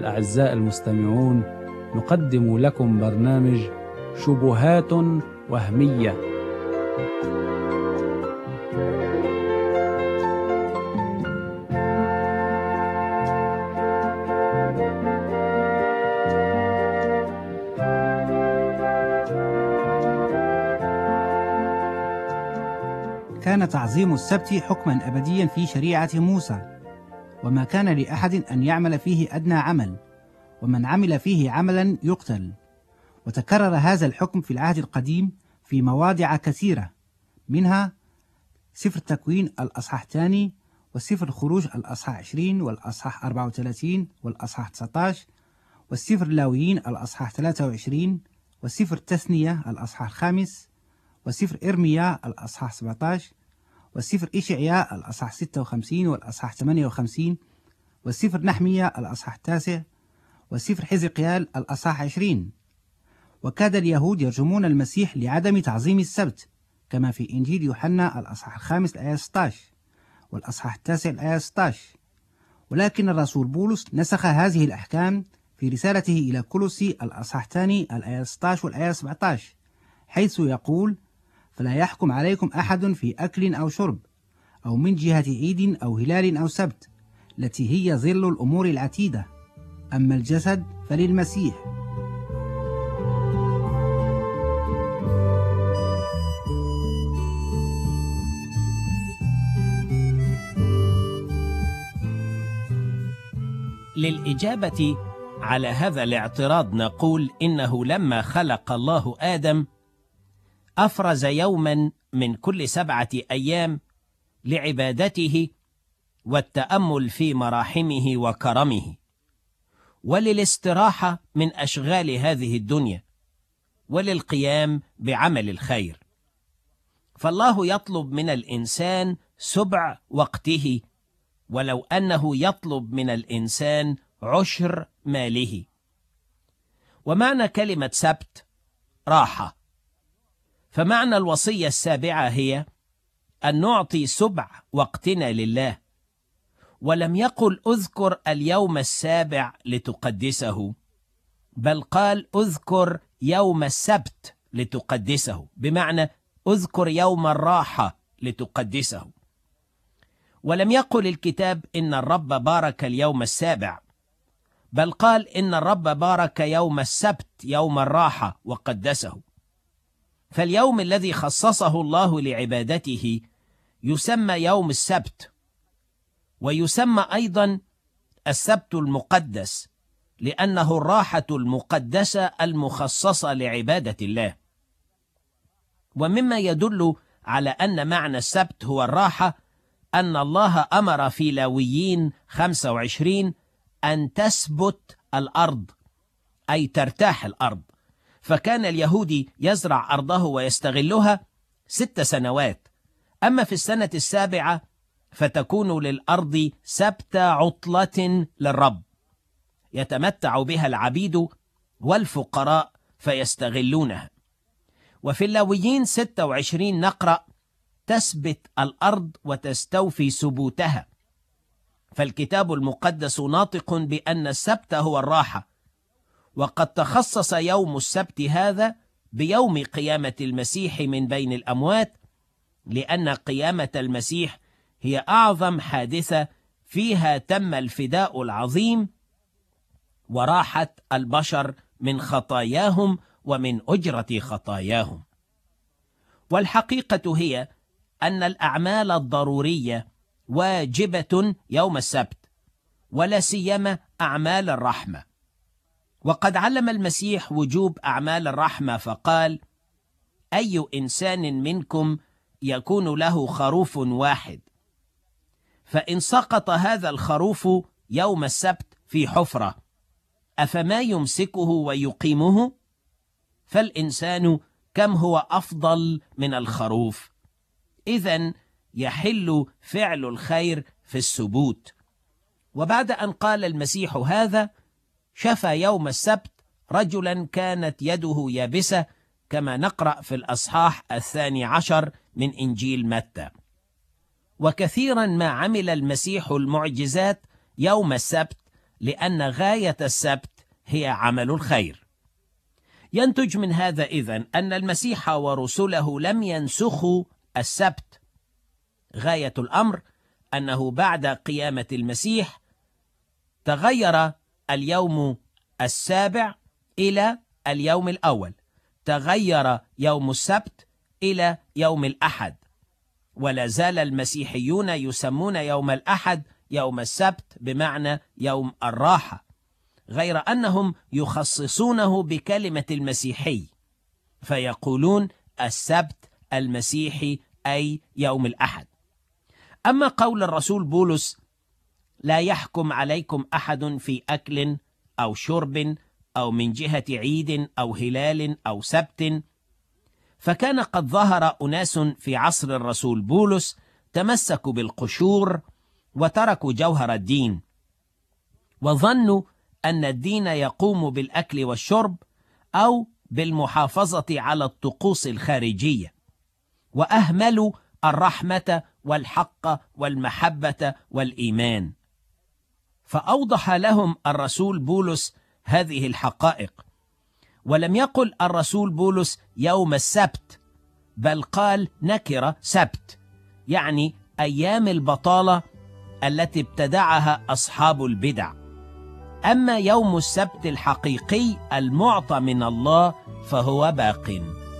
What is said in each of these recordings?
الأعزاء المستمعون، نقدم لكم برنامج شبهات وهمية. كان تعظيم السبت حكما أبديا في شريعة موسى، وما كان لأحد أن يعمل فيه أدنى عمل، ومن عمل فيه عملا يقتل. وتكرر هذا الحكم في العهد القديم في مواضع كثيرة، منها سفر التكوين الأصحاح 2، والسفر الخروج الأصحاح 20 والأصحاح 34 والأصحاح 19، والسفر اللاويين الأصحاح 23، والسفر التثنية الأصحاح 5، والسفر إرميا الأصحاح 17، والسفر إشعياء الأصحاح 56 والأصحاح 58، والسفر نحمية الأصحاح 9، والسفر حزقيال الأصحاح 20. وكاد اليهود يرجمون المسيح لعدم تعظيم السبت، كما في إنجيل يوحنا الأصحاح 5 الآية 16 والأصحاح 9 الآية 16. ولكن الرسول بولس نسخ هذه الأحكام في رسالته إلى كولوسي الأصحاح 2 الآية 16 والآية 17، حيث يقول: فلا يحكم عليكم أحد في أكل أو شرب، أو من جهة عيد أو هلال أو سبت، التي هي ظل الأمور العتيدة، أما الجسد فللمسيح. للإجابة على هذا الاعتراض نقول إنه لما خلق الله آدم أفرز يوما من كل 7 أيام لعبادته والتأمل في مراحمه وكرمه، وللاستراحة من أشغال هذه الدنيا، وللقيام بعمل الخير. فالله يطلب من الإنسان سبع وقته، ولو أنه يطلب من الإنسان عشر ماله. ومعنى كلمة سبت راحة، فمعنى الوصية السابعة هي أن نعطي سبع وقتنا لله، ولم يقل اذكر اليوم السابع لتقدسه، بل قال اذكر يوم السبت لتقدسه، بمعنى اذكر يوم الراحة لتقدسه. ولم يقل الكتاب إن الرب بارك اليوم السابع، بل قال إن الرب بارك يوم السبت يوم الراحة وقدسه. فاليوم الذي خصصه الله لعبادته يسمى يوم السبت، ويسمى أيضا السبت المقدس، لأنه الراحة المقدسة المخصصة لعبادة الله. ومما يدل على أن معنى السبت هو الراحة أن الله أمر في لاويين 25 أن تسبت الأرض، أي ترتاح الأرض. فكان اليهودي يزرع أرضه ويستغلها 6 سنوات، أما في السنة السابعة فتكون للأرض سبت عطلة للرب يتمتع بها العبيد والفقراء فيستغلونها. وفي اللاويين 26 نقرأ: تسبت الأرض وتستوفي سبوتها. فالكتاب المقدس ناطق بأن السبت هو الراحة، وقد تخصص يوم السبت هذا بيوم قيامة المسيح من بين الأموات، لأن قيامة المسيح هي أعظم حادثة فيها تم الفداء العظيم وراحة البشر من خطاياهم ومن أجرة خطاياهم. والحقيقة هي أن الأعمال الضرورية واجبة يوم السبت، ولا سيما أعمال الرحمة. وقد علم المسيح وجوب أعمال الرحمة فقال: أي إنسان منكم يكون له خروف واحد، فإن سقط هذا الخروف يوم السبت في حفرة أفما يمسكه ويقيمه؟ فالإنسان كم هو أفضل من الخروف. إذن يحل فعل الخير في السبوت. وبعد أن قال المسيح هذا شفى يوم السبت رجلا كانت يده يابسة، كما نقرأ في الأصحاح 12 من إنجيل متى. وكثيرا ما عمل المسيح المعجزات يوم السبت لأن غاية السبت هي عمل الخير. ينتج من هذا إذن أن المسيح ورسله لم ينسخوا السبت. غاية الأمر أنه بعد قيامة المسيح تغير اليوم السابع إلى اليوم الأول، تغير يوم السبت إلى يوم الأحد، ولا زال المسيحيون يسمون يوم الأحد يوم السبت بمعنى يوم الراحة، غير أنهم يخصصونه بكلمة المسيحي فيقولون السبت المسيحي أي يوم الأحد. أما قول الرسول بولس لا يحكم عليكم أحد في أكل أو شرب أو من جهة عيد أو هلال أو سبت، فكان قد ظهر أناس في عصر الرسول بولس تمسكوا بالقشور وتركوا جوهر الدين، وظنوا أن الدين يقوم بالأكل والشرب أو بالمحافظة على الطقوس الخارجية، وأهملوا الرحمة والحق والمحبة والإيمان. فأوضح لهم الرسول بولس هذه الحقائق، ولم يقل الرسول بولس يوم السبت، بل قال نكر سبت، يعني أيام البطالة التي ابتدعها أصحاب البدع. أما يوم السبت الحقيقي المعطى من الله فهو باق.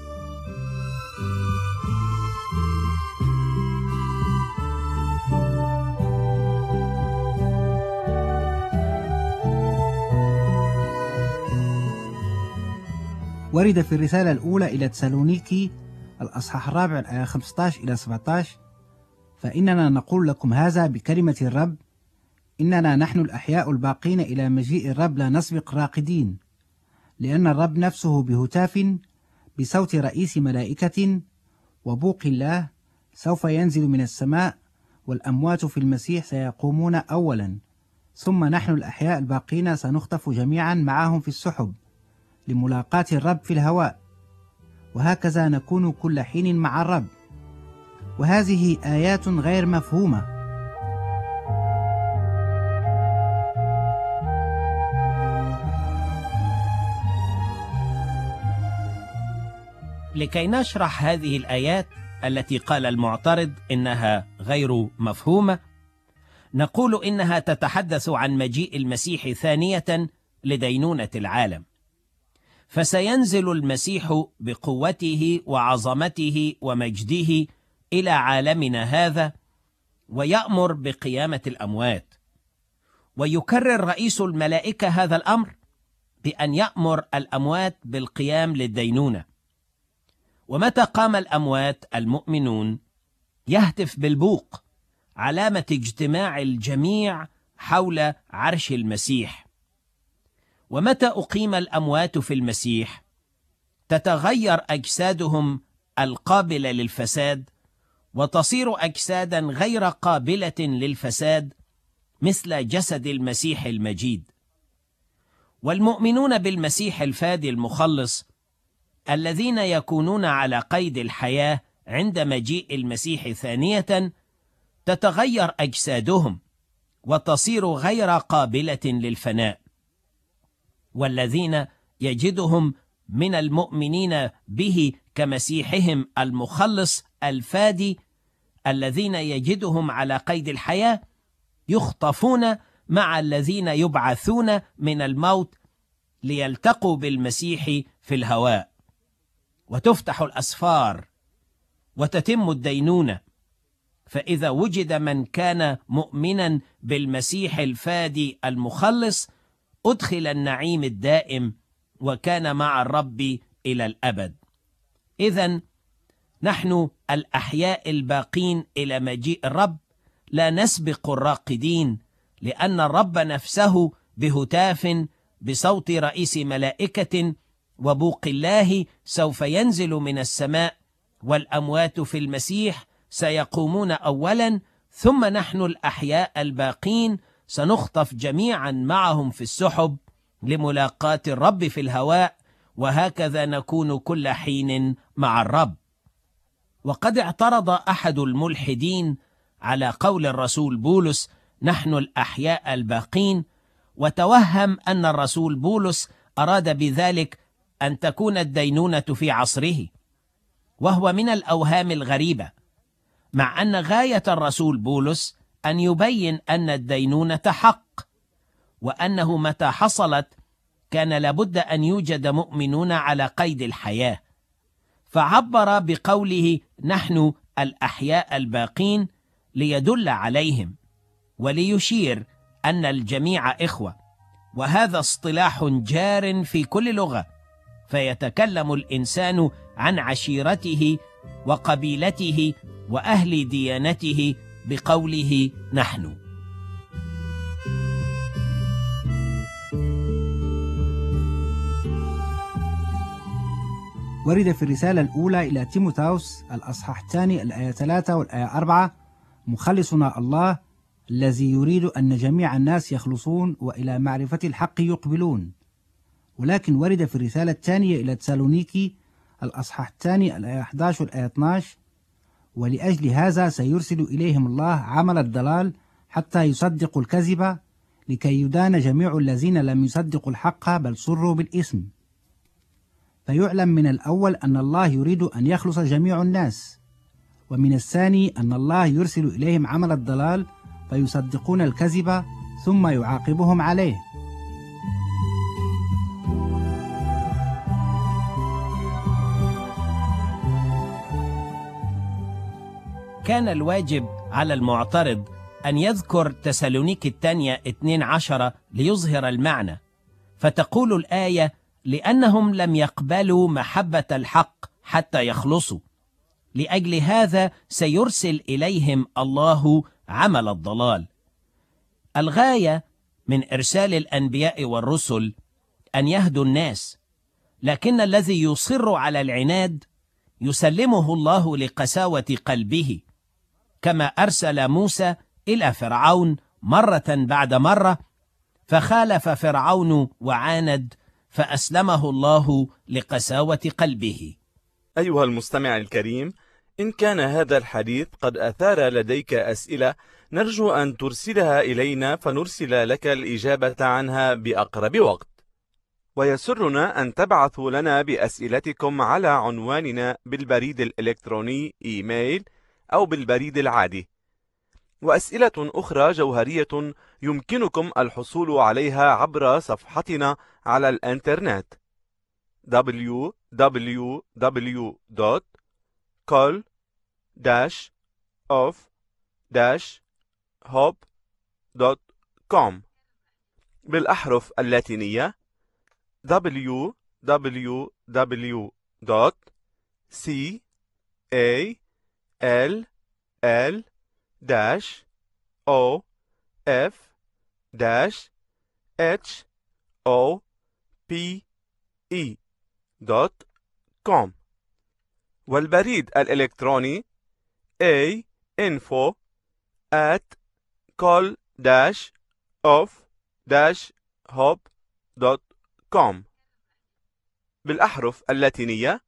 ورد في الرسالة الأولى إلى تسالونيكي الأصحاح 4 الآية 15 إلى 17: فإننا نقول لكم هذا بكلمة الرب، إننا نحن الأحياء الباقين إلى مجيء الرب لا نسبق راقدين، لأن الرب نفسه بهتاف بصوت رئيس ملائكة وبوق الله سوف ينزل من السماء، والأموات في المسيح سيقومون أولا، ثم نحن الأحياء الباقين سنخطف جميعا معهم في السحب لملاقاة الرب في الهواء، وهكذا نكون كل حين مع الرب. وهذه آيات غير مفهومة. لكي نشرح هذه الآيات التي قال المعترض إنها غير مفهومة، نقول إنها تتحدث عن مجيء المسيح ثانية لدينونة العالم، فسينزل المسيح بقوته وعظمته ومجده إلى عالمنا هذا ويأمر بقيامة الأموات، ويكرر رئيس الملائكة هذا الأمر بأن يأمر الأموات بالقيام للدينونة. ومتى قام الأموات المؤمنون يهتف بالبوق، علامة اجتماع الجميع حول عرش المسيح. ومتى أقيم الأموات في المسيح تتغير أجسادهم القابلة للفساد وتصير أجسادا غير قابلة للفساد مثل جسد المسيح المجيد. والمؤمنون بالمسيح الفادي المخلص الذين يكونون على قيد الحياة عند مجيء المسيح ثانية تتغير أجسادهم وتصير غير قابلة للفناء. والذين يجدهم من المؤمنين به كمسيحهم المخلص الفادي الذين يجدهم على قيد الحياة يخطفون مع الذين يبعثون من الموت ليلتقوا بالمسيح في الهواء، وتفتح الأسفار وتتم الدينونة. فإذا وجد من كان مؤمنا بالمسيح الفادي المخلص أدخل النعيم الدائم وكان مع الرب إلى الأبد. إذن نحن الأحياء الباقين إلى مجيء الرب لا نسبق الراقدين، لأن الرب نفسه بهتاف بصوت رئيس ملائكة وبوق الله سوف ينزل من السماء، والأموات في المسيح سيقومون أولا، ثم نحن الأحياء الباقين سنخطف جميعا معهم في السحب لملاقاة الرب في الهواء، وهكذا نكون كل حين مع الرب. وقد اعترض أحد الملحدين على قول الرسول بولس نحن الأحياء الباقين، وتوهم أن الرسول بولس أراد بذلك أن تكون الدينونة في عصره، وهو من الأوهام الغريبة، مع أن غاية الرسول بولس أن يبين أن الدينونة حق، وأنه متى حصلت كان لابد أن يوجد مؤمنون على قيد الحياة، فعبر بقوله نحن الأحياء الباقين ليدل عليهم وليشير أن الجميع إخوة، وهذا اصطلاح جار في كل لغة، فيتكلم الإنسان عن عشيرته وقبيلته وأهل ديانته بقوله نحن. ورد في الرسالة الأولى إلى تيموثاوس الأصحاح الثاني الآية 3 والآية 4: مخلصنا الله الذي يريد أن جميع الناس يخلصون وإلى معرفة الحق يقبلون. ولكن ورد في الرسالة الثانية إلى تسالونيكي الأصحاح الثاني الآية 11 والآية 12: ولأجل هذا سيرسل إليهم الله عمل الضلال حتى يصدقوا الكذب، لكي يدان جميع الذين لم يصدقوا الحق بل صروا بالإثم. فيعلم من الأول أن الله يريد أن يخلص جميع الناس، ومن الثاني أن الله يرسل إليهم عمل الضلال فيصدقون الكذب ثم يعاقبهم عليه. كان الواجب على المعترض أن يذكر تسالونيك الثانية 12 ليظهر المعنى، فتقول الآية لأنهم لم يقبلوا محبة الحق حتى يخلصوا، لأجل هذا سيرسل إليهم الله عمل الضلال. الغاية من إرسال الأنبياء والرسل أن يهدوا الناس، لكن الذي يصر على العناد يسلمه الله لقساوة قلبه، كما أرسل موسى إلى فرعون مرة بعد مرة، فخالف فرعون وعاند، فأسلمه الله لقساوة قلبه. أيها المستمع الكريم، إن كان هذا الحديث قد أثار لديك أسئلة، نرجو أن ترسلها إلينا فنرسل لك الإجابة عنها بأقرب وقت. ويسرنا أن تبعثوا لنا بأسئلتكم على عنواننا بالبريد الإلكتروني إيميل أو بالبريد العادي. وأسئلة أخرى جوهرية يمكنكم الحصول عليها عبر صفحتنا على الإنترنت www.call-of-hope.com بالأحرف اللاتينية www.call-of-hope.com والبريد الإلكتروني info@call-of-hope.com بالأحرف اللاتينية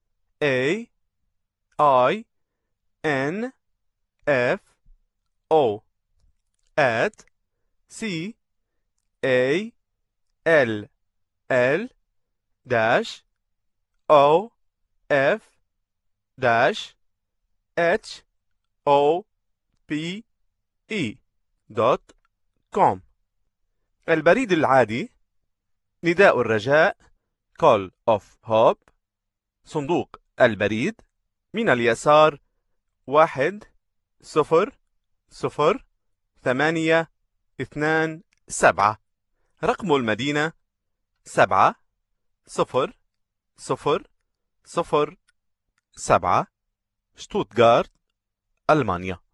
CALL-OFF@CALL-OFF.com البريد العادي نداء الرجاء Call of Hope، صندوق البريد من اليسار 1002827، رقم المدينة 70007، شتوتغارت، ألمانيا.